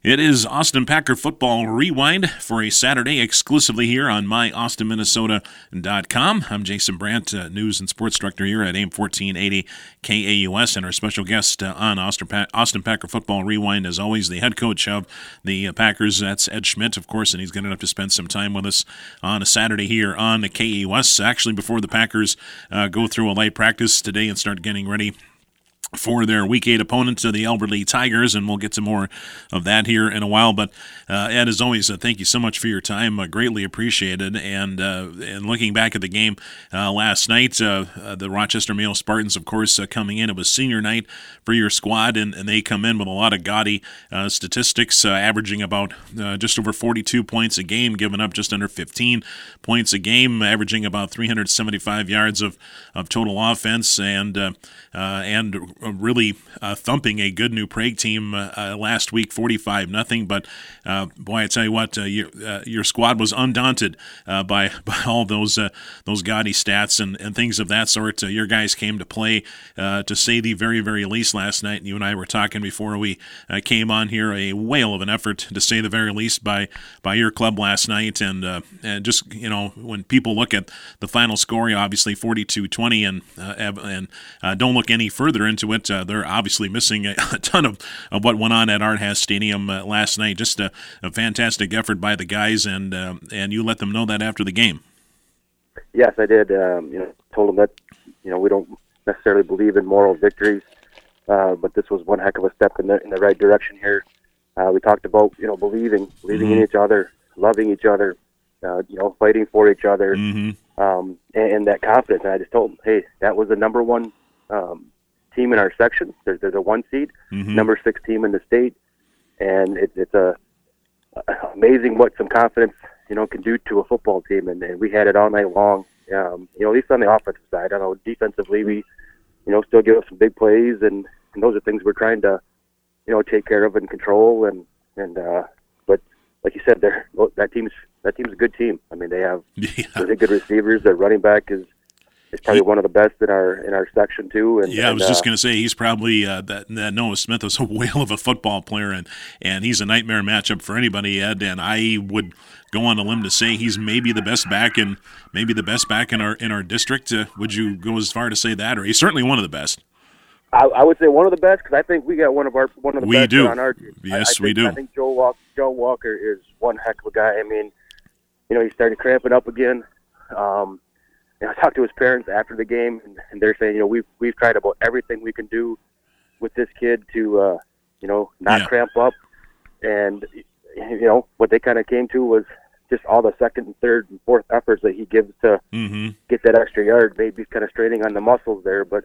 It is Austin Packer Football Rewind for a Saturday exclusively here on myaustinminnesota.com. I'm Jason Brandt, News and Sports Director here at AM 1480 KAUS, and our special guest on Austin Packer Football Rewind, as always, the head coach of the Packers. That's Ed Schmidt, of course, and he's going to have to spend some time with us on a Saturday here on the KAUS. Actually, before the Packers go through a light practice today and start getting ready for their Week 8 opponent, the Albert Lea Tigers, and we'll get to more of that here in a while. But Ed, as always, thank you so much for your time. Greatly appreciated. And looking back at the game last night, the Rochester Mayo Spartans, of course, coming in. It was senior night for your squad, and they come in with a lot of gaudy statistics, averaging about just over 42 points a game, giving up just under 15 points a game, averaging about 375 yards of total offense, and really thumping a good New Prague team last week, 45-0. But boy, I tell you what, your squad was undaunted by all those gaudy stats and things of that sort. Your guys came to play, to say the very, very least, last night. You and I were talking before we came on here. A whale of an effort, to say the very least, by your club last night. And just, when people look at the final score, obviously 42-20, and don't look any further into it, they're obviously missing a ton of what went on at Art Haas Stadium last night. Just a fantastic effort by the guys, and you let them know that after the game. Yes, I did. Told them that we don't necessarily believe in moral victories, but this was one heck of a step in the right direction here. We talked about believing in each other, loving each other, fighting for each other, and that confidence. And I just told them, hey, that was the number one team in our section. There's a 1 seed, number 6 team in the state, and it's amazing what some confidence can do to a football team. And we had it all night long. At least on the offensive side. I know defensively we still give up some big plays, and those are things we're trying to take care of and control. And but like you said, that team's a good team. I mean, they have really good receivers. Their running back is probably one of the best in our section too. And I was just going to say, he's probably that Noah Smith is a whale of a football player, and he's a nightmare matchup for anybody, Ed. And I would go on a limb to say he's maybe the best back in our district. Would you go as far to say that, or he's certainly one of the best? I would say one of the best, because I think we got one of the best on our team. Yes, we do. I think Joe Walker is one heck of a guy. I mean, he started cramping up again. I talked to his parents after the game, and they're saying, we've tried about everything we can do with this kid to, not cramp up. And, what they kind of came to was just all the second and third and fourth efforts that he gives to get that extra yard. Maybe he's kind of straining on the muscles there, but,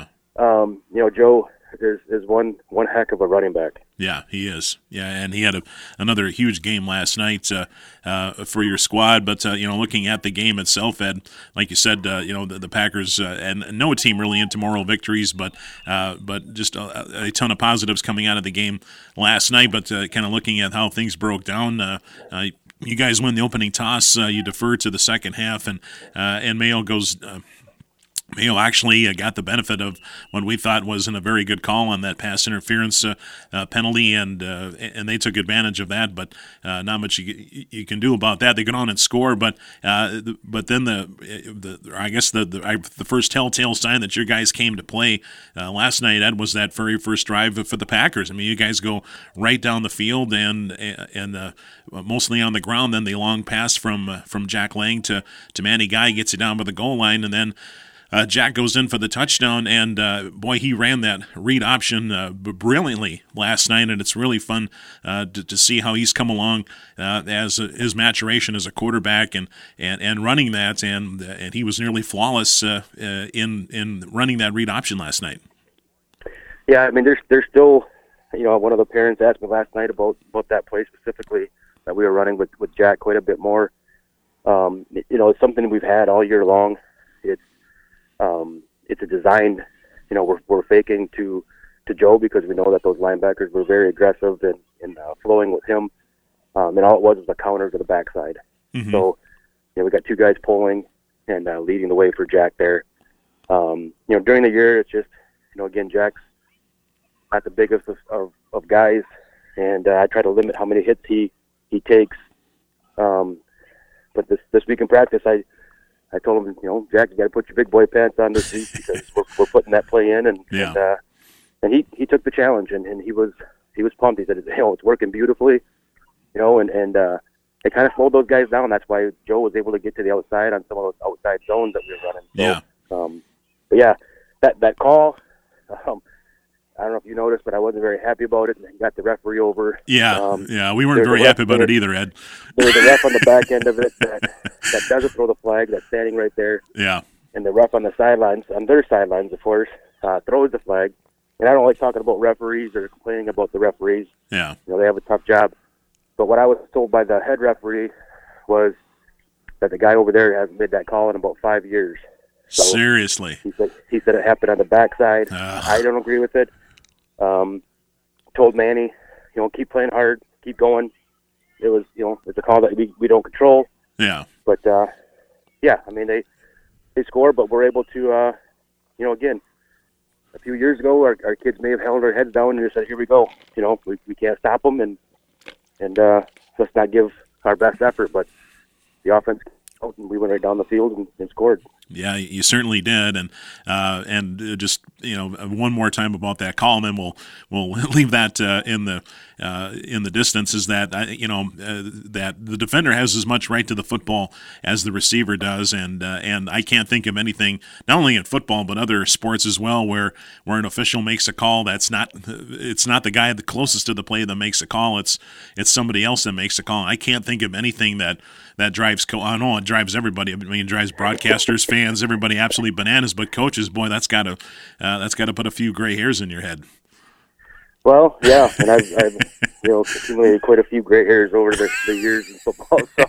Joe is one heck of a running back. Yeah, he is. Yeah, and he had another huge game last night for your squad. But looking at the game itself, Ed, like you said, the Packers and no team really into moral victories, but just a ton of positives coming out of the game last night. But kind of looking at how things broke down. You guys win the opening toss. You defer to the second half, and Mayo goes. Mayo actually got the benefit of what we thought wasn't a very good call on that pass interference penalty, and they took advantage of that. But not much you can do about that. They go on and score, but then the first telltale sign that your guys came to play last night, Ed, was that very first drive for the Packers. I mean, you guys go right down the field and mostly on the ground. Then the long pass from Jack Lang to Manny Guy gets it down by the goal line, and then Jack goes in for the touchdown, and boy, he ran that read option brilliantly last night, and it's really fun to see how he's come along as his maturation as a quarterback and running that, and he was nearly flawless in running that read option last night. Yeah, I mean, there's still, one of the parents asked me last night about that play specifically that we were running with Jack quite a bit more. It's something we've had all year long. It's a designed, we're faking to Joe, because we know that those linebackers were very aggressive and flowing with him. And all it was a counter to the backside. So, we got 2 guys pulling and leading the way for Jack there. During the year, it's just, again, Jack's not the biggest of guys, and I try to limit how many hits he takes. But this week in practice, I told him, Jack, you got to put your big boy pants on this week because we're putting that play in, and he took the challenge, and he was pumped. He said, it's working beautifully, and it kind of slowed those guys down. That's why Joe was able to get to the outside on some of those outside zones that we were running. So, but yeah, that call, I don't know if you noticed, but I wasn't very happy about it. And got the referee over. Yeah, we weren't very happy about it either, Ed. There was a ref on the back end of it that doesn't throw the flag, that's standing right there. Yeah. And the ref on the sidelines, on their sidelines, of course, throws the flag. And I don't like talking about referees or complaining about the referees. Yeah. They have a tough job. But what I was told by the head referee was that the guy over there hasn't made that call in about 5 years. So seriously? He said it happened on the backside. I don't agree with it. Told Manny, keep playing hard, keep going. It was, it's a call that we don't control. Yeah. But, I mean, they score, but we're able to, again, a few years ago, our kids may have held their heads down and just said, here we go. We can't stop them, and let's not give our best effort. But the offense came out, and we went right down the field and scored. Yeah, you certainly did, and just one more time about that call, and then we'll leave that in the distance. Is that that the defender has as much right to the football as the receiver does, and I can't think of anything, not only in football but other sports as well, where an official makes a call it's not the guy the closest to the play that makes a call. It's somebody else that makes a call. I can't think of anything that drives. I know it drives everybody. I mean, it drives broadcasters, fans, everybody absolutely bananas. But coaches, boy, that's got to put a few gray hairs in your head. Well, yeah, and I've accumulated quite a few gray hairs over the years in football. So,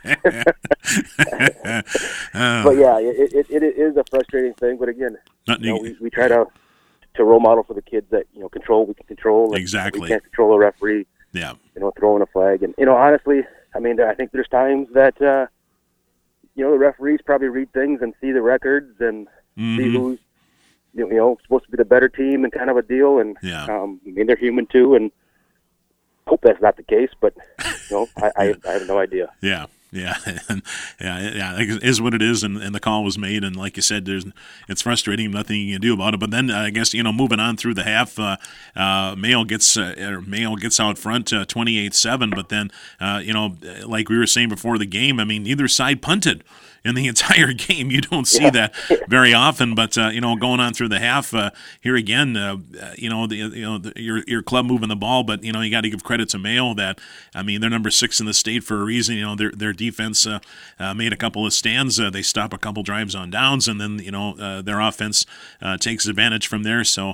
but yeah, it is a frustrating thing. But again, we try to role model for the kids that control we can control. Exactly. We can't control a referee. Yeah. Throwing a flag, and honestly, I mean, I think there's times that the referees probably read things and see the records and see who's supposed to be the better team and kind of a deal. And I mean, they're human too, and hope that's not the case. But I have no idea. Yeah. Yeah, it is what it is, and the call was made, and like you said, it's frustrating, nothing you can do about it. But then I guess moving on through the half, Mayo gets out front 28-7, but then like we were saying before the game, I mean, neither side punted in the entire game. You don't see that very often, but going on through the half here again, your club moving the ball, but you got to give credit to Mayo that, I mean, they're number 6 in the state for a reason. Their defense made a couple of stands. They stop a couple drives on downs, and then their offense takes advantage from there. So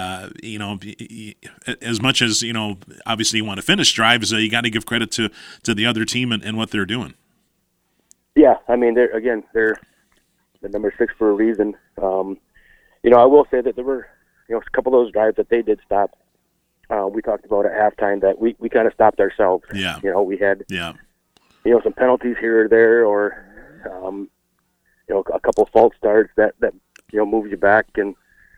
as much as obviously you want to finish drives, you got to give credit to the other team and what they're doing. Yeah, I mean, they're the number 6 for a reason. I will say that there were a couple of those drives that they did stop. We talked about at halftime that we kind of stopped ourselves. Yeah. We had some penalties here or there, or a couple false starts that moves you back, and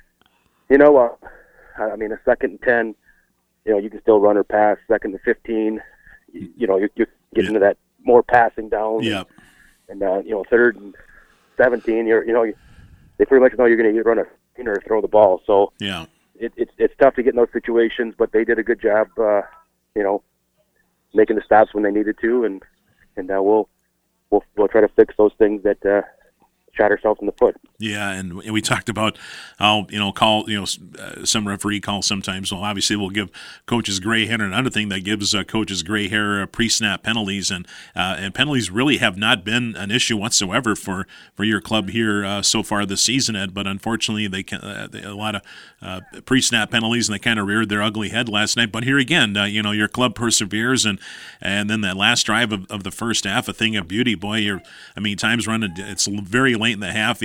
I mean, a 2nd and 10, you can still run or pass. 2nd and 15, you get into that more passing down. Yeah. And 3rd and 17, they pretty much know you're going to either run or throw the ball. So yeah, it's tough to get in those situations, but they did a good job, making the stops when they needed to, and we'll try to fix those things that shot ourselves in the foot. Yeah, and we talked about how some referee calls sometimes. Well, obviously we'll give coaches gray hair, and another thing that gives coaches gray hair pre-snap penalties, and penalties really have not been an issue whatsoever for your club here so far this season, Ed. But unfortunately, a lot of pre-snap penalties, and they kind of reared their ugly head last night. But here again, your club perseveres, and then that last drive of the first half, a thing of beauty. Boy, times running. It's very late in the half. You have only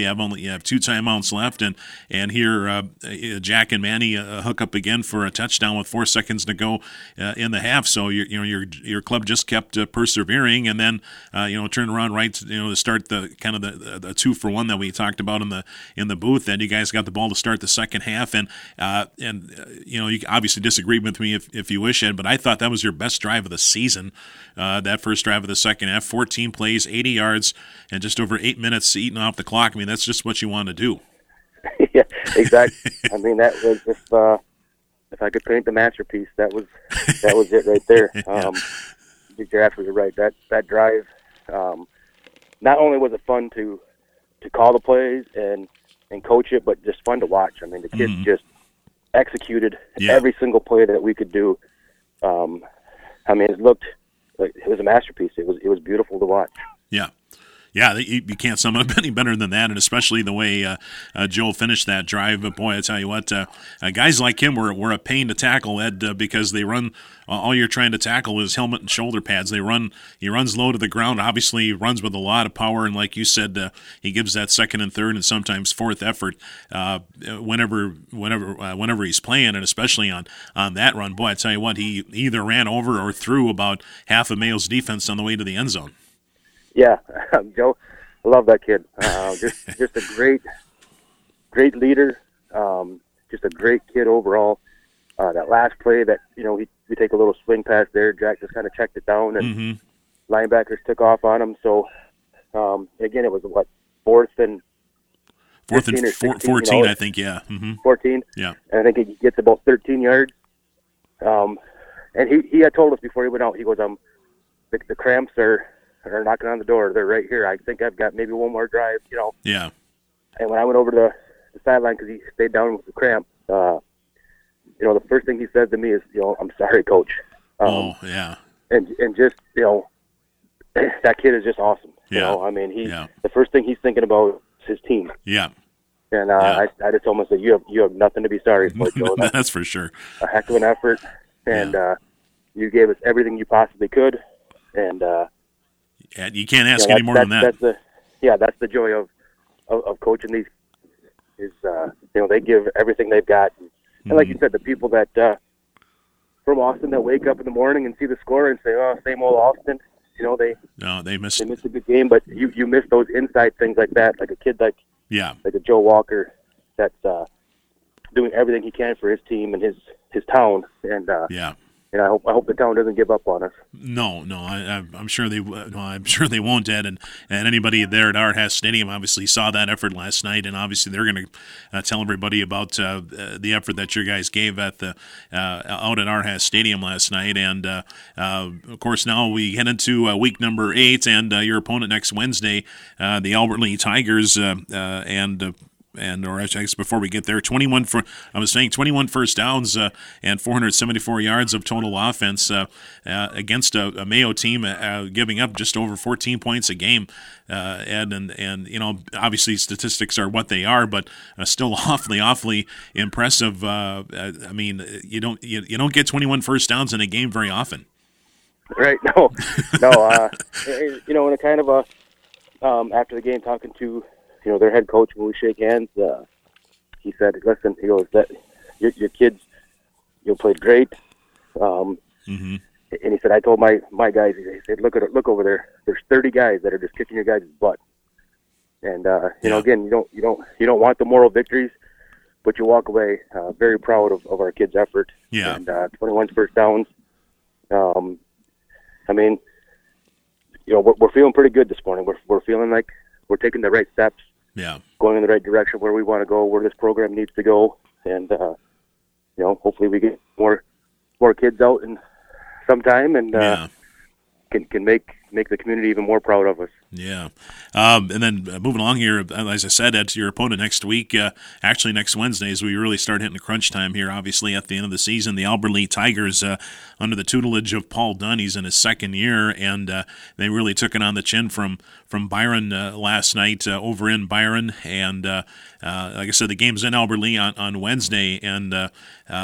you have 2 timeouts left, and here Jack and Manny hook up again for a touchdown with 4 seconds to go in the half. So your club just kept persevering, and then turned around right to start the kind of the 2-for-1 that we talked about in the booth. And you guys got the ball to start the second half, and you obviously disagree with me if you wish, Ed, but I thought that was your best drive of the season. That first drive of the second half, 14 plays, 80 yards, and just over 8 minutes eating off the clock. I mean, that's just what you want to do. Yeah, exactly. I mean, that was if I could paint the masterpiece, that was it right there. Yeah. You're absolutely right. That drive, not only was it fun to call the plays and coach it, but just fun to watch. I mean, the kids just executed every single play that we could do. I mean, it looked like it was a masterpiece. It was beautiful to watch. Yeah. Yeah, you can't sum it up any better than that, and especially the way Joel finished that drive. But boy, I tell you what, guys like him were a pain to tackle, Ed, because they run. All you're trying to tackle is helmet and shoulder pads. He runs low to the ground. Obviously, he runs with a lot of power, and like you said, he gives that second and third and sometimes fourth effort whenever he's playing, and especially on that run. Boy, I tell you what, he either ran over or threw about half of Mayo's defense on the way to the end zone. Yeah, Joe, I love that kid. Just a great leader. Just a great kid overall. That last play that we take a little swing pass there. Jack just kind of checked it down, and linebackers took off on him. So again, it was fourth and 14, I think. Yeah, 14. Yeah, and I think he gets about 13 yards. And he had told us before he went out. He goes, the cramps are knocking on the door. They're right here. I think I've got maybe one more drive, Yeah. And when I went over to the sideline because he stayed down with the cramp, the first thing he said to me is, I'm sorry, Coach. Yeah. And just, that kid is just awesome. Yeah. I mean, the first thing he's thinking about is his team. Yeah. And I just told him, I said, you have nothing to be sorry for, Joe. That's for sure. A heck of an effort, and you gave us everything you possibly could, and you can't ask any more than that. That's the joy of coaching these. Is they give everything they've got, and like you said, the people that from Austin that wake up in the morning and see the score and say, "Oh, same old Austin," they missed a good game, but you miss those inside things like that, like a kid like a Joe Walker that's doing everything he can for his team and his town, and And I hope the town doesn't give up on us. No, I'm sure they. I'm sure they won't, Ed. And anybody there at Arthas Stadium obviously saw that effort last night, and obviously they're going to tell everybody about the effort that your guys gave at the out at Arthas Stadium last night. And of course, now we head into week number 8, and your opponent next Wednesday, the Albert Lea Tigers, or I guess before we get there, 21 first downs and 474 yards of total offense against a Mayo team giving up just over 14 points a game. Ed, and obviously statistics are what they are, but still awfully impressive. I mean, you don't get 21 first downs in a game very often. Right? No. In a kind of after the game, talking to their head coach, when we shake hands, he said, "Listen," he goes, "that your kids, played great." And he said, "I told my guys," he said, "Look over there. There's 30 guys that are just kicking your guys' butt." And again, you don't want the moral victories, but you walk away very proud of our kids' effort. Yeah. And 21 first downs. I mean, we're feeling pretty good this morning. We're feeling like we're taking the right steps. Yeah. Going in the right direction where we want to go, where this program needs to go, and hopefully we get more kids out and sometime and can make the community even more proud of us. Yeah. And then moving along here, as I said, Ed, to your opponent next week, actually next Wednesday, as we really start hitting the crunch time here, obviously at the end of the season, the Albert Lea Tigers, under the tutelage of Paul Dunn, he's in his second year, and they really took it on the chin from Byron last night over in Byron. And like I said, the game's in Albert Lea on Wednesday, and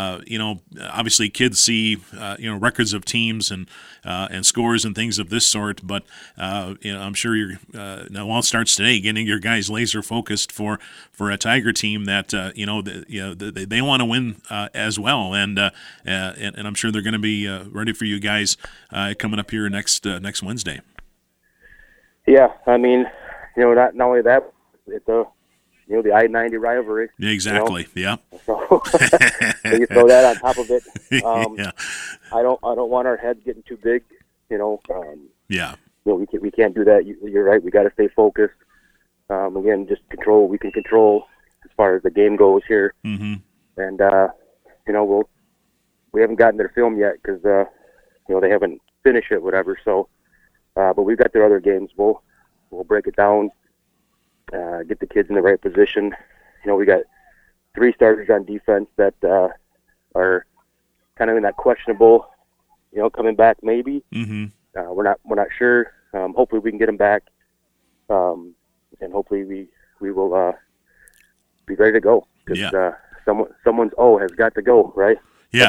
obviously kids see records of teams and scores and things of this sort, start, but I'm sure you're now all starts today, getting your guys laser focused for a Tiger team that they want to win as well, and I'm sure they're going to be ready for you guys coming up here next Wednesday. Yeah, I mean, not only that, it's the I-90 rivalry. Exactly. Yeah. So you throw that on top of it. Yeah. I don't want our heads getting too big. Yeah. We can't do that. You're right. We got to stay focused. Again, just control what we can control as far as the game goes here. Mm-hmm. And we haven't gotten their film yet because they haven't finished it, whatever. So, but we've got their other games. We'll break it down. Get the kids in the right position. We got 3 starters on defense that are kind of in that questionable, coming back maybe. Mm-hmm. We're not sure. Hopefully we can get them back, and hopefully we will be ready to go because someone's has got to go, right? Yeah,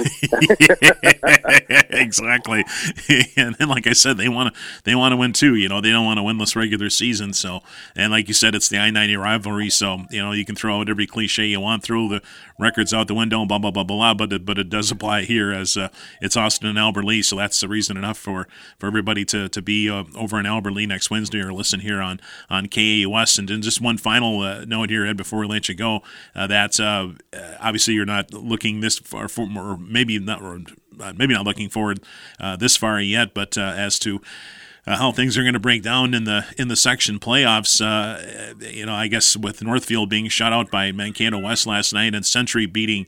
exactly. And then, like I said, they want to win too. They don't want to win this regular season. So, and like you said, it's the I-90 rivalry. So, you can throw out every cliche you want, throw the records out the window, blah blah blah blah. But it does apply here as it's Austin and Albert Lea. So that's the reason enough for everybody to be over in Albert Lea next Wednesday or listen here on KAUS. And then just one final note here, Ed, before we let you go, that obviously you're not looking this far. Or maybe not looking forward this far yet, but as to how things are going to break down in the section playoffs, I guess with Northfield being shut out by Mankato West last night and Century beating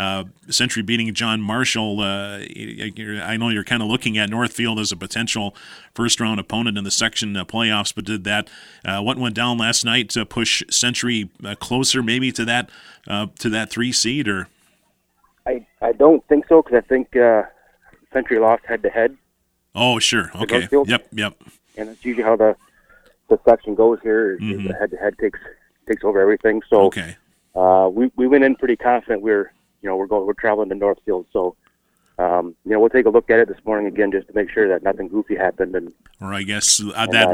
John Marshall, I know you're kind of looking at Northfield as a potential first round opponent in the section playoffs. But did that what went down last night to push Century closer maybe to that 3 seed or? I don't think so because I think Century lost head-to-head. Oh, sure. Okay. Yep. And that's usually how the section goes here. Mm-hmm. The head-to-head takes over everything. So okay. We went in pretty confident. We're traveling to Northfield. So we'll take a look at it this morning again just to make sure that nothing goofy happened. Or I guess that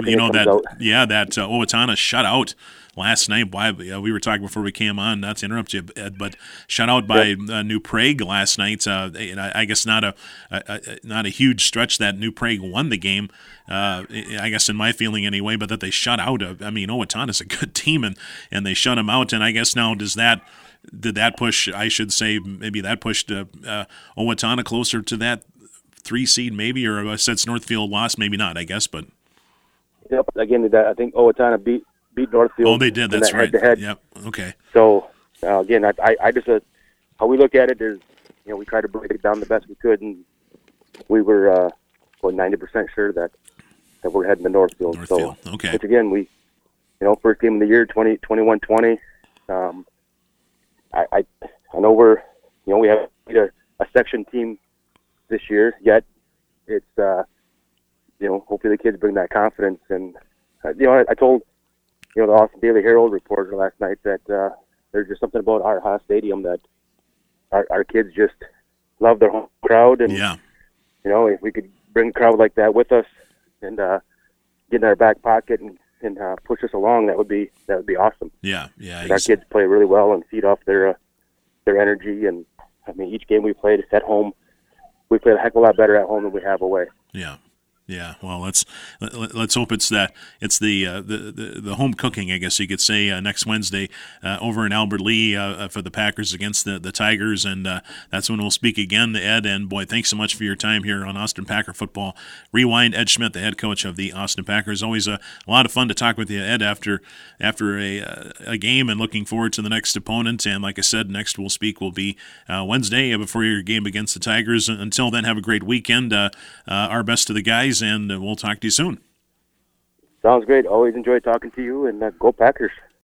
Owatonna shutout last night. We were talking before we came on, not to interrupt you, Ed, but shut out by New Prague last night. I guess not a huge stretch that New Prague won the game. I guess in my feeling anyway, but that they shut out. Owatonna's a good team, and they shut them out. And I guess now did that push? I should say maybe that pushed Owatonna closer to that 3 seed maybe, or since Northfield lost, maybe not. I guess, but yep. Again, I think Owatonna beat Northfield. Oh, they did. That's right. Head-to-head. Yep. Okay. So again, I just how we look at it is, we tried to break it down the best we could, and we were 90% sure that we're heading to Northfield. So, okay. Which again, we first game of the year, 21-20. I know we have a section team this year. Yet it's hopefully the kids bring that confidence. And I told the Austin Daily Herald reporter last night that there's just something about our Haas Stadium that our kids just love their home crowd. And if we could bring a crowd like that with us and get in our back pocket and push us along, that would be awesome. Yeah. Our kids play really well and feed off their energy. And each game we played at home, we played a heck of a lot better at home than we have away. Yeah. Well, let's hope it's the home cooking, I guess you could say, next Wednesday over in Albert Lea for the Packers against the Tigers, and that's when we'll speak again, Ed. And boy, thanks so much for your time here on Austin Packer Football Rewind. Ed Schmidt, the head coach of the Austin Packers. Always a lot of fun to talk with you, Ed, after a game, and looking forward to the next opponent. And like I said, next we'll speak will be Wednesday before your game against the Tigers. Until then, have a great weekend. Our best to the guys, and we'll talk to you soon. Sounds great. Always enjoy talking to you, and go Packers.